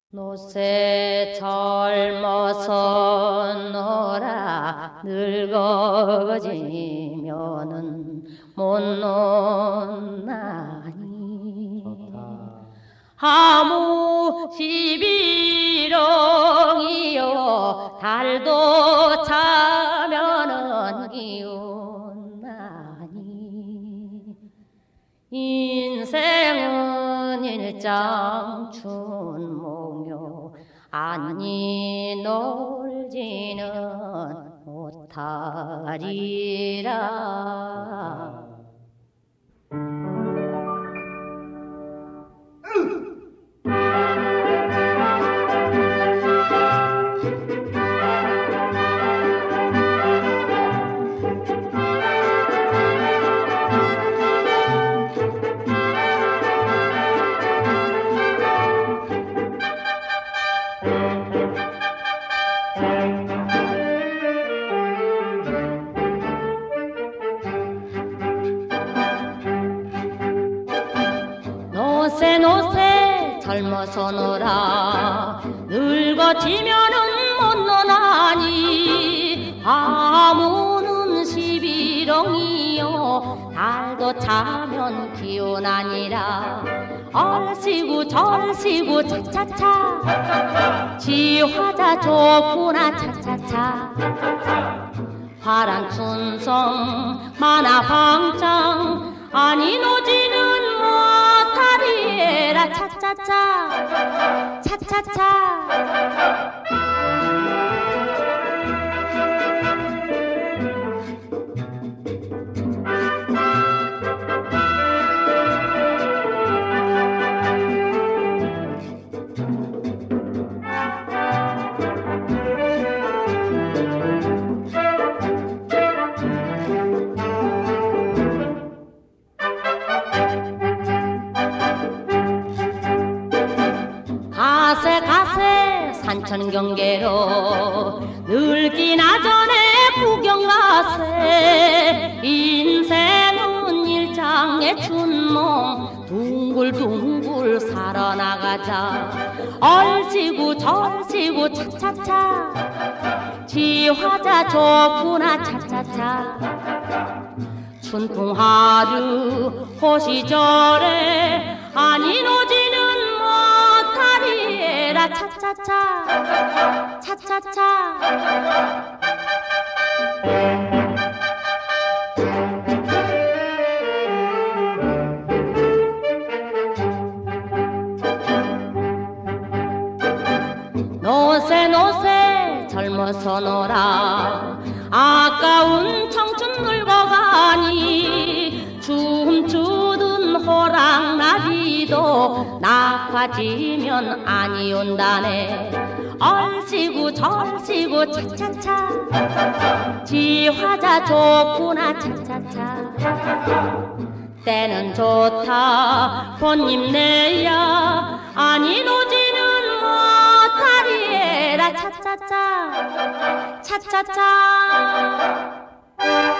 노새 젊어서 놀아 늙어지면은 못 논나니 하무 시비렁이요 달도 차면은 기운나니 인생은 일장 춘몽요 아니 놀지는 못하리라. 노새 젊어서 놀아 늙어지면은 못 노나니 아무는 시비렁이요 달도 차면 기운 아니라 얼씨구 절씨구 차차차 지화자 좋구나 차차차 파란 춘성 만화방장 아니 노지는 못하리라 차차차 차차차. 가세 산천경계로 늙기나 전에 구경 가세 인생은 일장의 춘몽 둥글둥글 살아나가자 얼씨구 절씨구 차차차 지화자 좋구나 차차차 춘풍하루 호시절에 아니 노지는 못하리라 차차차 차차차. 노새 젊어서 놀아 아까운 청춘 늙어가니 춤추던 호랑나비도 나빠지면 아니 온다네 얼씨구 절씨구 차차차 지화자 좋구나 차차차 때는 좋다 본입내야 아니 노지는 못하리라 차차차 차차차.